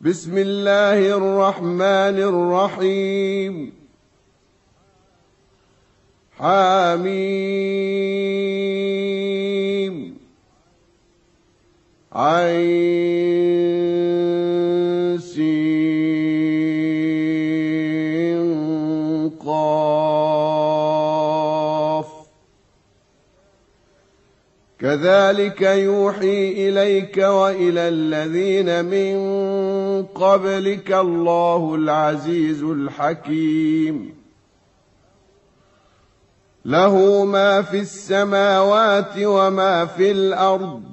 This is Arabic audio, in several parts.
بسم الله الرحمن الرحيم. حميم عين سين قاف. كذلك يوحي إليك وإلى الذين من قبلك الله العزيز الحكيم. له ما في السماوات وما في الأرض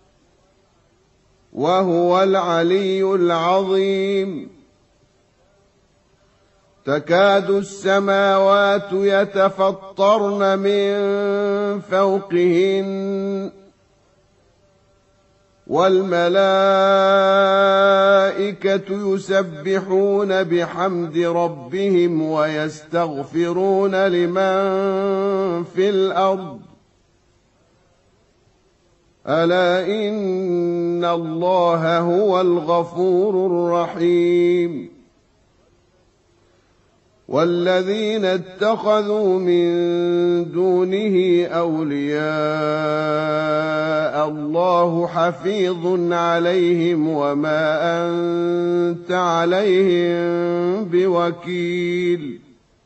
وهو العلي العظيم. تكاد السماوات يتفطرن من فوقهن والملائكة يسبحون بحمد ربهم ويستغفرون لمن في الأرض ألا إن الله هو الغفور الرحيم. والذين اتخذوا من دونه أولياء الله حفيظ عليهم وما أنت عليهم بوكيل.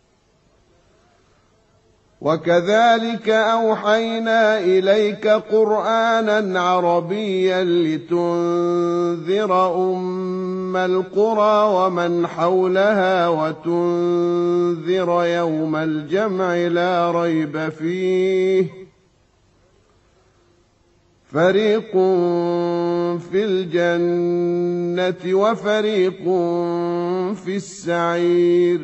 وكذلك أوحينا إليك قرآنا عربيا لتنذر أم القرى ومن حولها وتنذر يوم الجمع لا ريب فيه فريق في الجنة وفريق في السعير.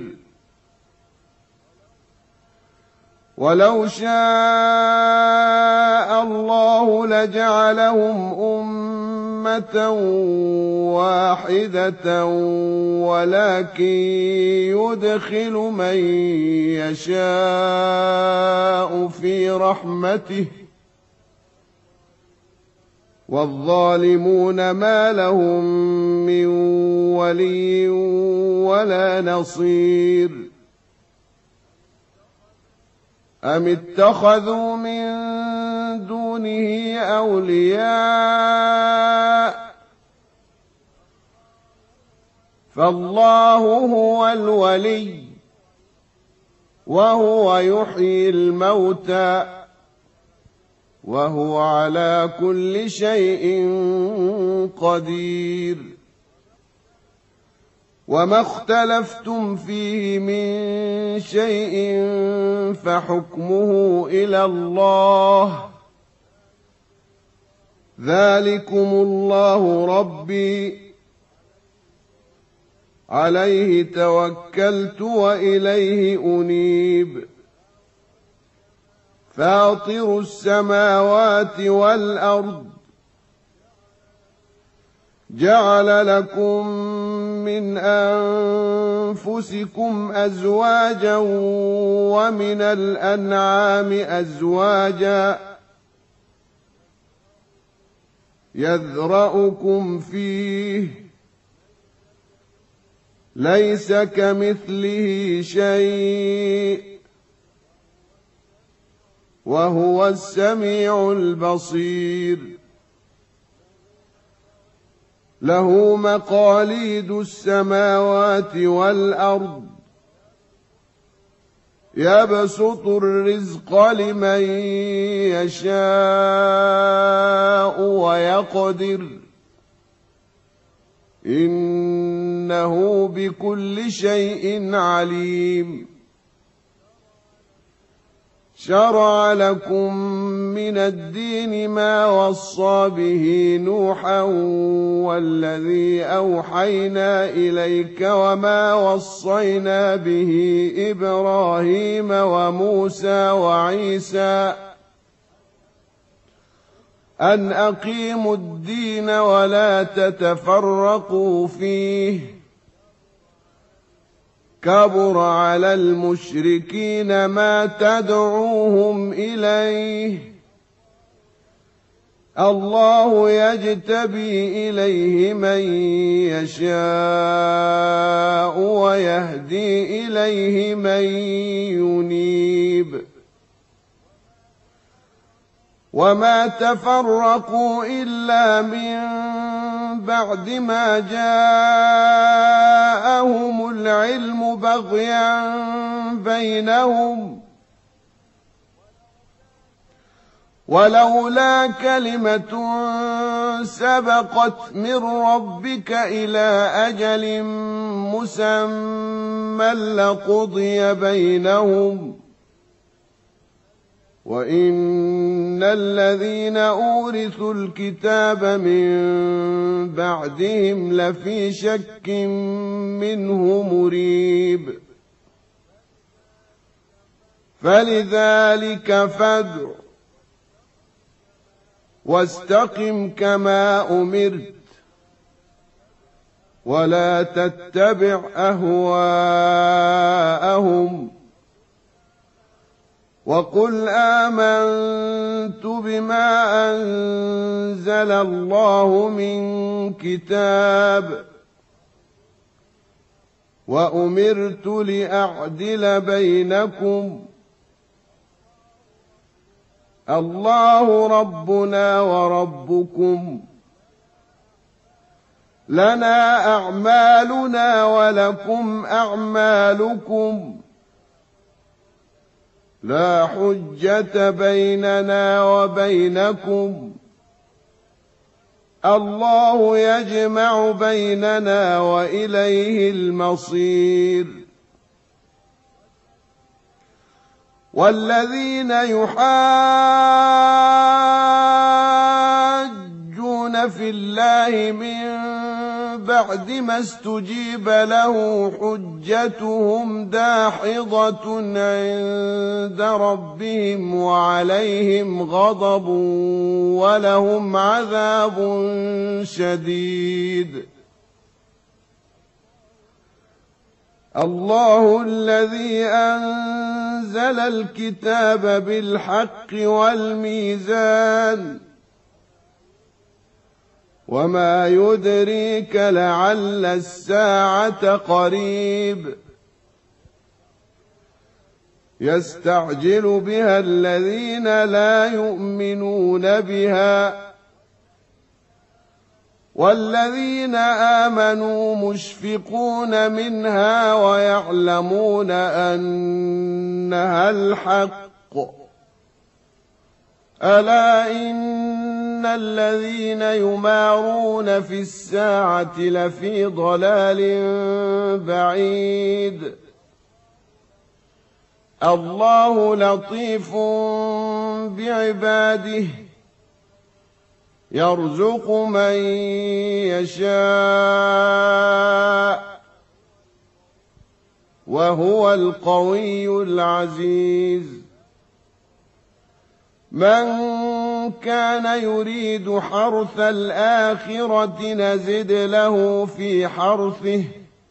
ولو شاء الله لجعلهم أمة واحدة ولكن يدخل من يشاء في رحمته والظالمون ما لهم من ولي ولا نصير. أم اتخذوا من دونه أولياء فالله هو الولي وهو يحيي الموتى وهو على كل شيء قدير. وما اختلفتم فيه من شيء فحكمه إلى الله ذلكم الله ربي عليه توكلت وإليه أنيب. فاطر السماوات والأرض جعل لكم من أنفسكم أزواجا ومن الأنعام أزواجا يذرأكم فيه ليس كمثله شيء وهو السميع البصير. له مقاليد السماوات والأرض يبسط الرزق لمن يشاء ويقدر إنه بكل شيء عليم. شرع لكم من الدين ما وصى به نوحا والذي أوحينا إليك وما وصينا به إبراهيم وموسى وعيسى أن أقيموا الدين ولا تتفرقوا فيه كبر على المشركين ما تدعوهم إليه الله يجتبي إليه من يشاء ويهدي إليه من ينيب وما تفرقوا إلا من بعد ما جاءهم العلم بغيا بينهم ولولا كلمة سبقت من ربك إلى أجل مسمى لقضي بينهم وإن الذين أورثوا الكتاب من بعدهم لفي شك منه مريب فلذلك فادع واستقم كما أمرت ولا تتبع أهواءهم وقل آمنت بما أنزل الله من كتاب وأمرت لأعدل بينكم الله ربنا وربكم لنا أعمالنا ولكم أعمالكم لا حجة بيننا وبينكم الله يجمع بيننا وإليه المصير والذين يحاجون في الله من بعد ما استجيب له حجتهم داحضة عند ربهم وعليهم غضب ولهم عذاب شديد الله الذي أنزل الكتاب بالحق والميزان وما يدريك لعل الساعة قريب يستعجل بها الذين لا يؤمنون بها والذين آمنوا مشفقون منها ويعلمون أنها الحق ألا إن الذين يمارون في الساعة لفي ضلال بعيد الله لطيف بعباده يرزق من يشاء وهو القوي العزيز من كان يريد حرث الآخرة نزد له في حرثه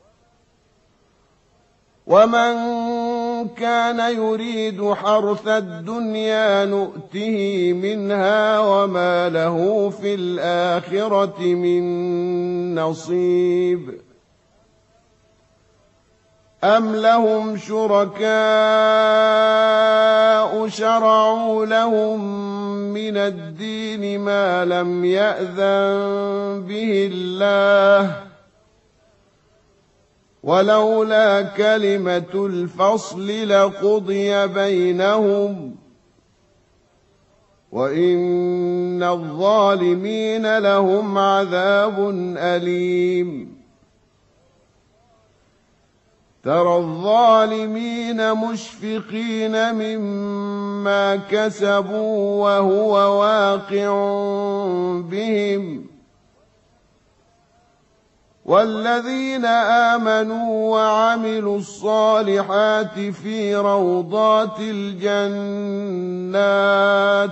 ومن كان يريد حرث الدنيا نؤته منها وما له في الآخرة من نصيب أم لهم شركاء شرعوا لهم من الدين ما لم يأذن به الله ولولا كلمة الفصل لقضي بينهم وإن الظالمين لهم عذاب أليم ترى الظالمين مشفقين مما كسبوا وهو واقع بهم والذين آمنوا وعملوا الصالحات في روضات الجنات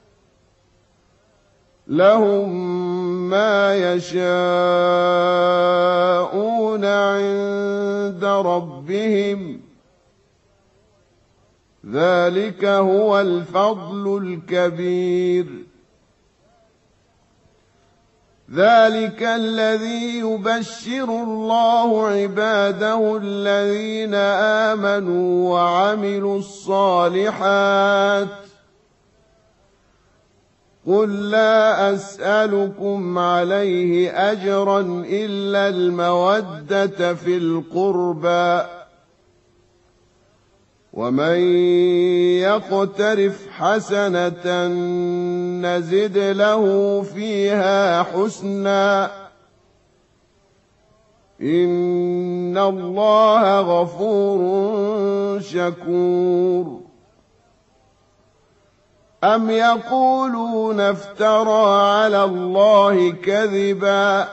لهم ما يشاءون عند ربهم ذلك هو الفضل الكبير ذلك الذي يبشر الله عباده الذين آمنوا وعملوا الصالحات قل لا أسألكم عليه أجرا إلا المودة في القربى ومن يقترف حسنة نزد له فيها حسنا إن الله غفور شكور أم يقولون افترى على الله كذبا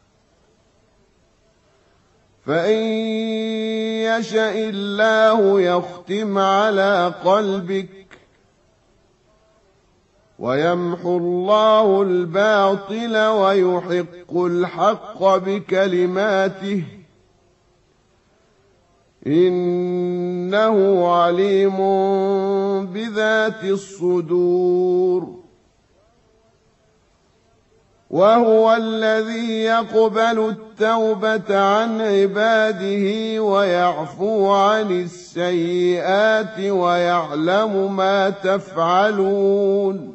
فإن يشأ الله يختم على قلبك ويمحو الله الباطل ويحق الحق بكلماته إنه عليم بذات الصدور وهو الذي يقبل التوبة عن عباده ويعفو عن السيئات ويعلم ما تفعلون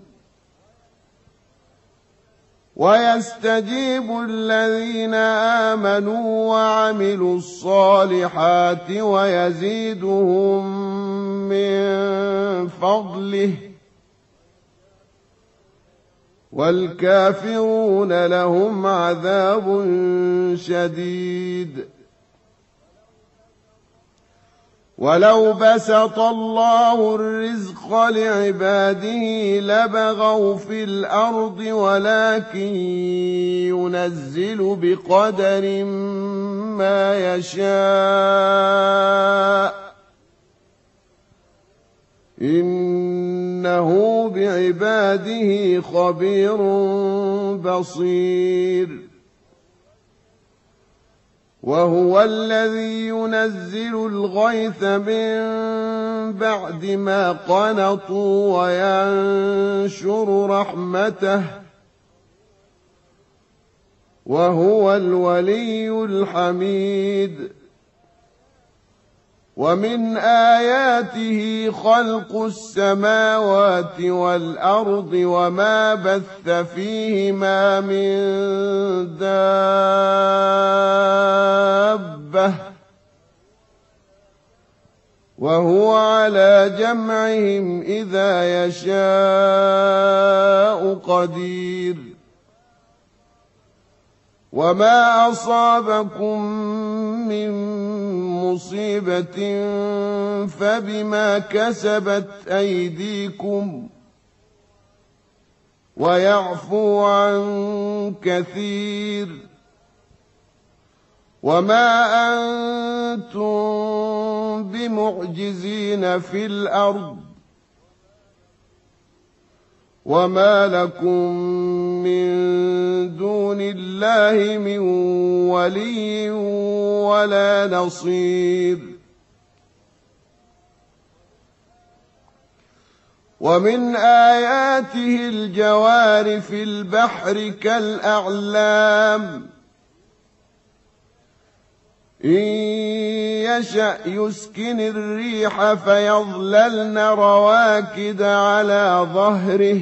ويستجيب الذين آمنوا وعملوا الصالحات ويزيدهم من فضله والكافرون لهم عذاب شديد ولو بسط الله الرزق لعباده لبغوا في الأرض ولكن ينزل بقدر ما يشاء إنه بعباده خبير بصير وهو الذي ينزل الغيث من بعد ما قنطوا وينشر رحمته وهو الولي الحميد ومن آياته خلق السماوات والأرض وما بث فيهما من دابة وهو على جمعهم إذا يشاء قدير وما أصابكم من مصيبة فبما كسبت أيديكم ويعفو عن كثير وما أنتم بمعجزين في الأرض وما لكم من دون الله من ولي ولا نصير ومن آياته الجوار في البحر كالأعلام إن يشأ يسكن الريح فيظللن رواكد على ظهره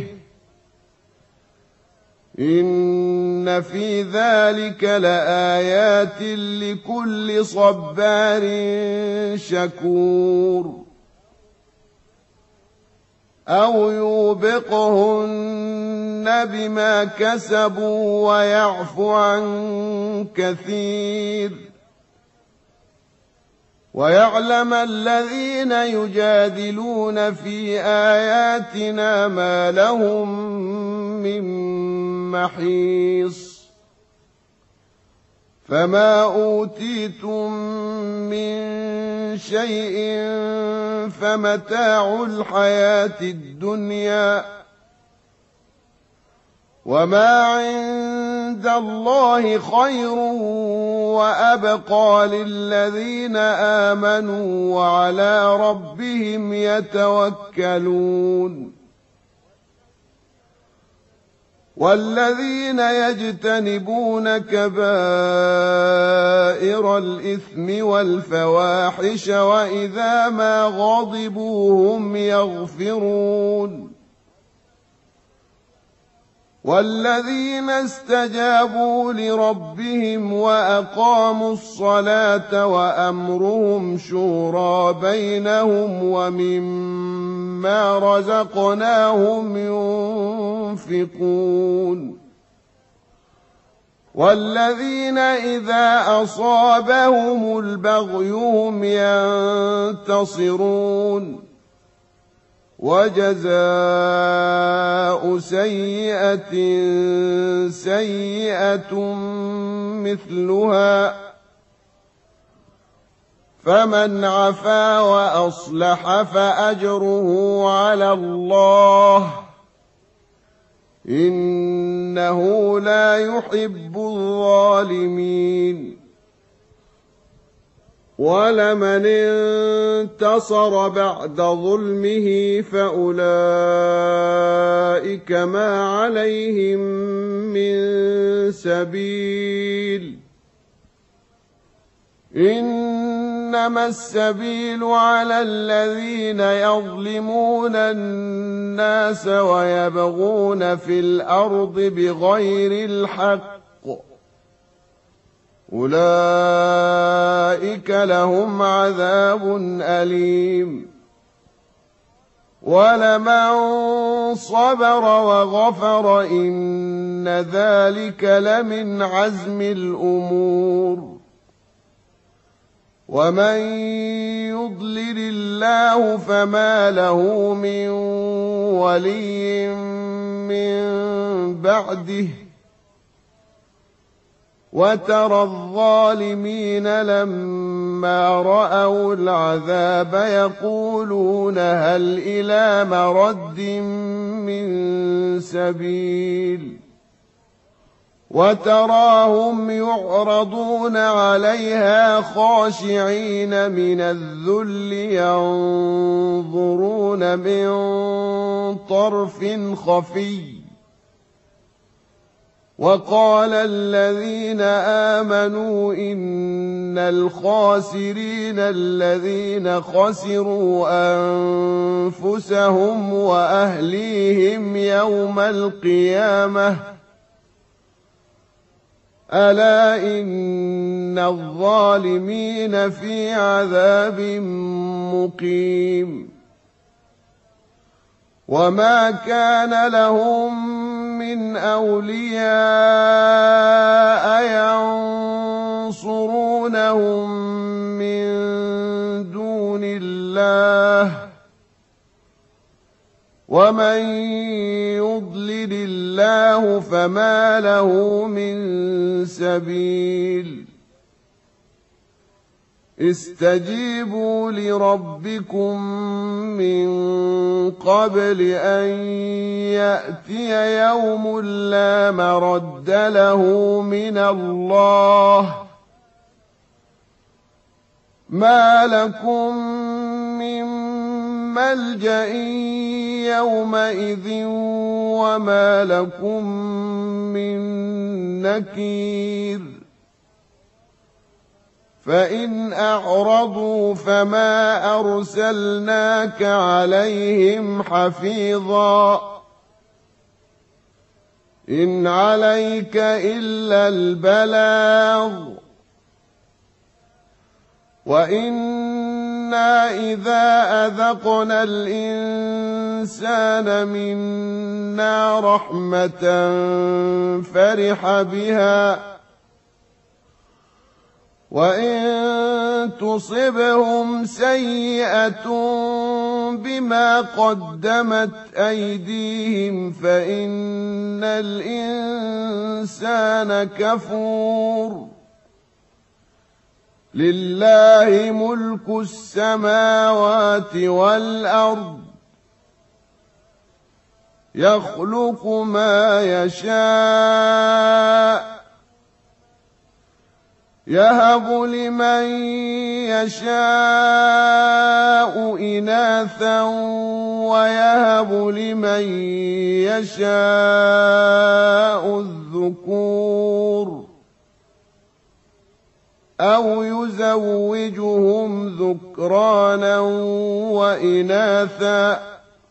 إن في ذلك لآيات لكل صبار شكور أو يوبقهن بما كسبوا ويعفو عن كثير ويعلم الذين يجادلون في آياتنا ما لهم من محيص فما أوتيتم من شيء فمتاع الحياة الدنيا وما عند الله خير وأبقى للذين آمنوا وعلى ربهم يتوكلون والذين يجتنبون كبائر الإثم والفواحش وإذا ما غضبوا هم يغفرون والذين استجابوا لربهم وأقاموا الصلاة وأمرهم شورى بينهم ومما رزقناهم ينفقون والذين إذا أصابهم البغي هم ينتصرون وجزاء سيئة سيئة مثلها فمن عفا وأصلح فأجره على الله إنه لا يحب الظالمين ولمن انتصر بعد ظلمه فأولئك ما عليهم من سبيل إنما السبيل على الذين يظلمون الناس ويبغون في الأرض بغير الحق أولئك لهم عذاب أليم ولمن صبر وغفر إن ذلك لمن عزم الأمور ومن يضلل الله فما له من ولي من بعده وترى الظالمين لما رأوا العذاب يقولون هل إلى مرد من سبيل وتراهم يعرضون عليها خاشعين من الذل ينظرون من طرف خفي وقال الذين آمنوا إن الخاسرين الذين خسروا أنفسهم وأهليهم يوم القيامة ألا إن الظالمين في عذاب مقيم وما كان لهم من أولياء ينصرونهم من دون الله ومن يضلل الله فما له من سبيل استجيبوا لربكم من قبل أن يأتي يوم لا مرد له من الله ما لكم من ملجأ يومئذ وما لكم من نكير فإن أعرضوا فما أرسلناك عليهم حفيظا إن عليك إلا البلاغ وإنا إذا أذقنا الإنسان منا رحمة فرح بها وإن تصبهم سيئة بما قدمت أيديهم فإن الإنسان كفور لله ملك السماوات والأرض يخلق ما يشاء يهب لمن يشاء إناثا ويهب لمن يشاء الذكور أو يزوجهم ذكرانا وإناثا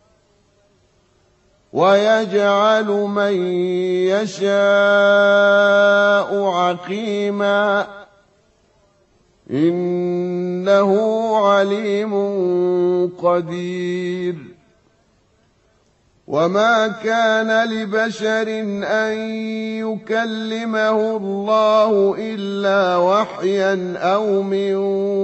ويجعل من يشاء عقيما إنه عليم قدير وما كان لبشر أن يكلمه الله إلا وحيا أو من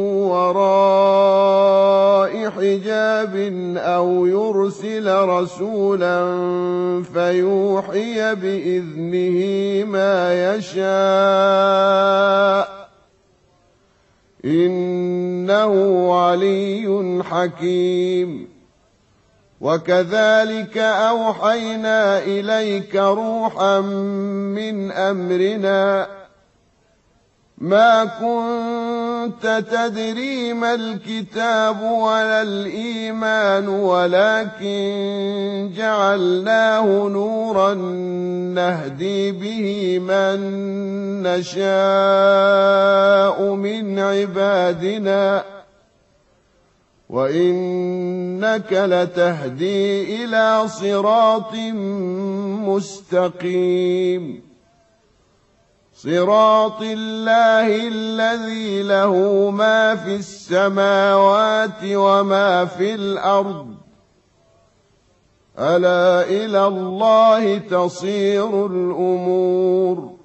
وراء حجاب أو يرسل رسولا فيوحي بإذنه ما يشاء إنه علي حكيم وكذلك أوحينا إليك روحا من أمرنا ما كنت تدري ما الكتاب ولا الإيمان ولكن جعلناه نورا نهدي به من نشاء من عبادنا وإنك لتهدي إلى صراط مستقيم صراط الله الذي له ما في السماوات وما في الأرض ألا إلى الله تصير الأمور